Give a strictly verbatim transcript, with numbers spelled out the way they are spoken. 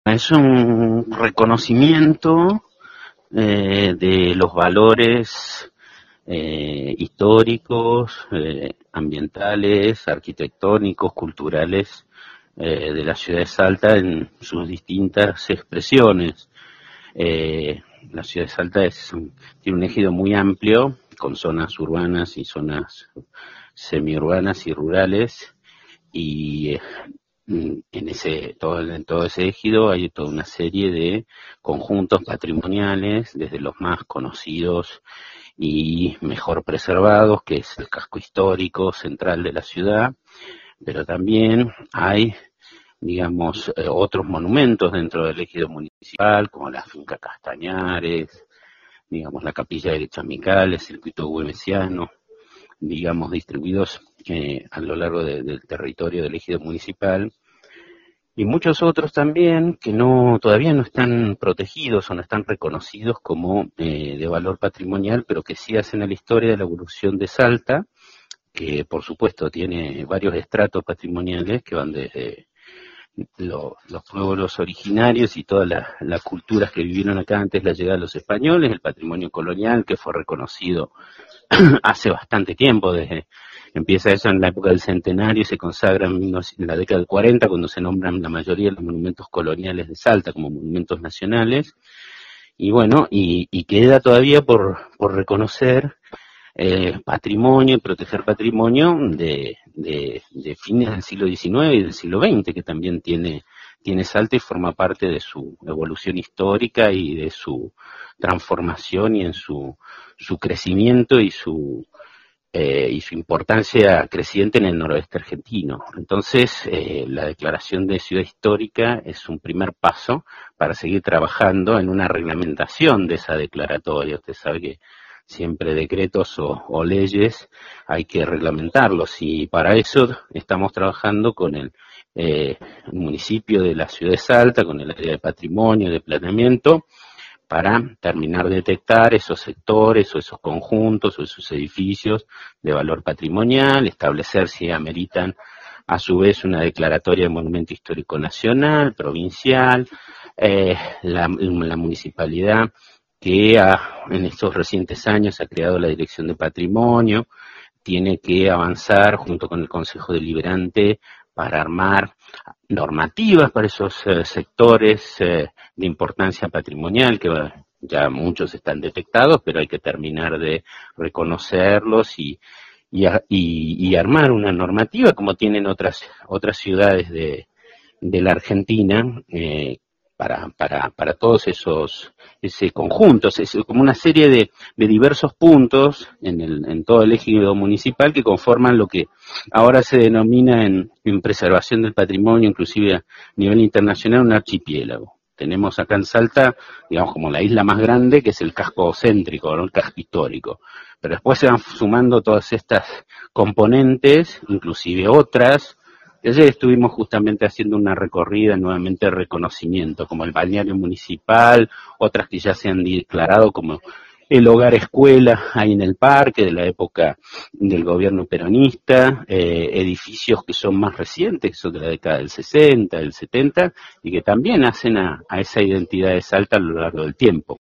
Es un reconocimiento eh, de los valores eh, históricos, eh, ambientales, arquitectónicos, culturales eh, de la ciudad de Salta en sus distintas expresiones. Eh, la ciudad de Salta es un, tiene un ejido muy amplio, con zonas urbanas y zonas semiurbanas y rurales, y eh, en ese todo en todo ese ejido hay toda una serie de conjuntos patrimoniales, desde los más conocidos y mejor preservados, que es el casco histórico central de la ciudad, pero también hay, digamos, eh, otros monumentos dentro del ejido municipal, como la finca Castañares, digamos, la capilla de Chamical, el circuito güemesiano, digamos, distribuidos eh, a lo largo de, del territorio del ejido municipal, y muchos otros también que no todavía no están protegidos o no están reconocidos como eh, de valor patrimonial, pero que sí hacen a la historia de la evolución de Salta, que por supuesto tiene varios estratos patrimoniales que van desde lo, los pueblos originarios y todas las, las culturas que vivieron acá antes de la llegada de los españoles, el patrimonio colonial que fue reconocido hace bastante tiempo, desde empieza eso en la época del centenario y se consagra en la década del cuarenta, cuando se nombran la mayoría de los monumentos coloniales de Salta como monumentos nacionales, y bueno, y, y queda todavía por, por reconocer eh, patrimonio, proteger patrimonio de, de, de fines del siglo diecinueve y del siglo veinte, que también tiene, tiene Salta y forma parte de su evolución histórica y de su transformación y en su, su crecimiento y su, eh, y su importancia creciente en el noroeste argentino. Entonces, eh, la declaración de ciudad histórica es un primer paso para seguir trabajando en una reglamentación de esa declaratoria. Usted sabe que siempre decretos o, o leyes hay que reglamentarlos, y para eso estamos trabajando con el eh, municipio de la ciudad de Salta, con el área de patrimonio, de planeamiento, para terminar de detectar esos sectores o esos conjuntos o esos edificios de valor patrimonial, establecer si ameritan a su vez una declaratoria de monumento histórico nacional, provincial, eh, la, la municipalidad que ha, en estos recientes años ha creado la Dirección de Patrimonio, tiene que avanzar junto con el Consejo Deliberante para armar normativas para esos eh, sectores eh, de importancia patrimonial, que va, ya muchos están detectados, pero hay que terminar de reconocerlos y, y, y, y armar una normativa como tienen otras, otras ciudades de, de la Argentina, eh, para, para, para todos esos ese conjuntos, es como una serie de, de diversos puntos en, el, en todo el ejido municipal que conforman lo que ahora se denomina en, en preservación del patrimonio, inclusive a nivel internacional, un archipiélago. Tenemos acá en Salta, digamos, como la isla más grande, que es el casco céntrico, ¿no? El casco histórico. Pero después se van sumando todas estas componentes, inclusive otras. Ayer estuvimos justamente haciendo una recorrida nuevamente de reconocimiento, como el balneario municipal, otras que ya se han declarado como el hogar escuela ahí en el parque de la época del gobierno peronista, eh, edificios que son más recientes, que son de la década del sesenta, del setenta, y que también hacen a, a esa identidad de Salta a lo largo del tiempo.